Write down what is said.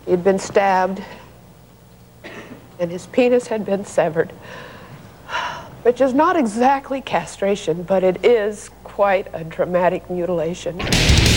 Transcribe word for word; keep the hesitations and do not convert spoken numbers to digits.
He'd been stabbed, and his penis had been severed, which is not exactly castration, but it is quite a dramatic mutilation.